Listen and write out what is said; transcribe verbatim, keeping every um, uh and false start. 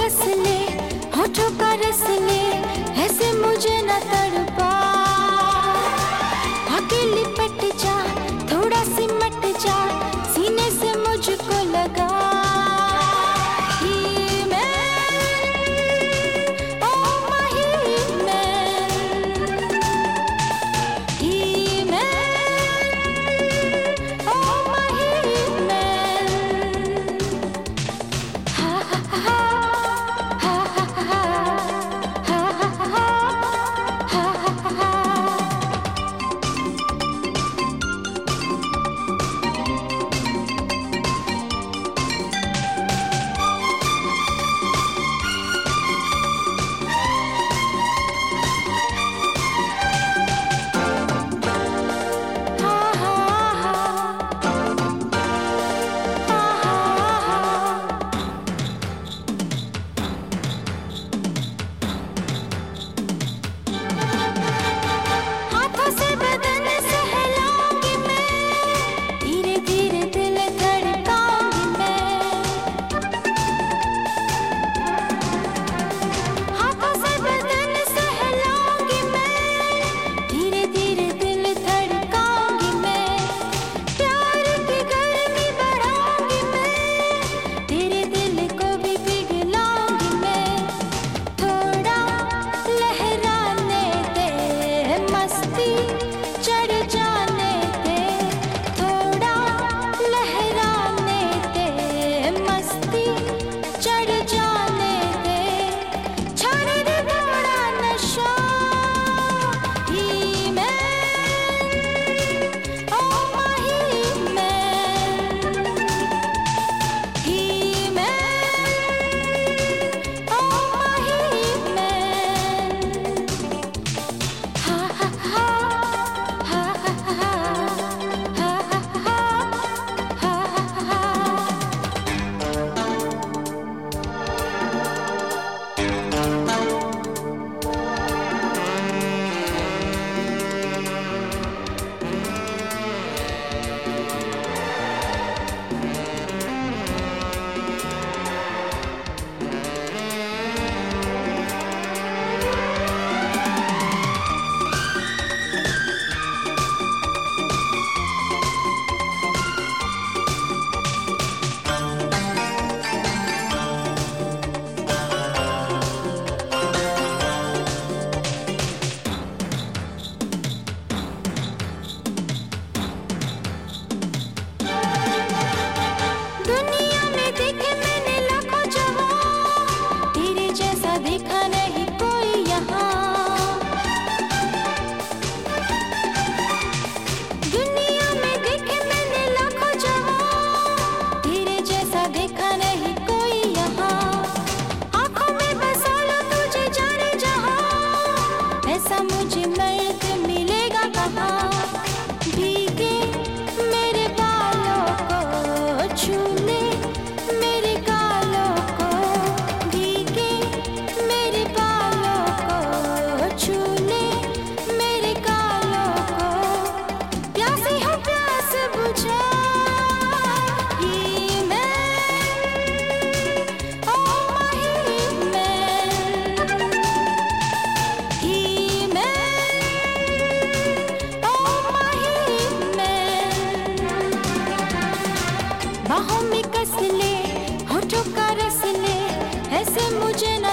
कस ले, होठों का रस ले, ऐसे मुझे न तड़पा। आके लिपट जा, थोड़ा सिमट जा, सीने से मुझको लगा। ही मैं, ओ माही मैं, ही मैं, ओ माही मैं। हा हा हा हा हा हा हा हा हा हा। हाथों से बदन सहलाऊंगी मैं, धीरे धीरे दिल धड़काऊंगी मैं। हाथों से बदन सहलाऊंगी मैं, धीरे धीरे दिल धड़काऊंगी मैं। प्यार की गर्मी बढ़ाऊंगी मैं, तेरे दिल को भी पिघलाऊंगी मैं। थोड़ा लहराने दे, मस्ती चढ़ जाने दे। थोड़ा लहराने दे, मस्ती चढ़ जाने दे। छाने दे थोड़ा नशा। ही मैं, ओ माही मैं, ही मैं, ओ माही मैं। हा हा हा हा हा हा हा हा हा। दुनिया में देखे मैंने लाखों जवां, तेरे जैसा देखा नहीं कोई यहाँ। दुनिया में देखे मैंने लाखों जवां, तेरे जैसा देखा नहीं कोई यहाँ। आँखों में बसा लो तुझे जाने जहाँ, ऐसा मुझे मर्द मिलेगा कहाँ। भीगे मेरे बालों को छू ले, मेरे गालों को। भीगे मेरे बालों को छू ले, मेरे गालों को। प्यासी हूँ प्यास बुझा। ही मैं, ओ माही मैं, ही मैं, ओ माही मैं। बाहों में कस ले, होठों का रस ले, ऐसे मुझे न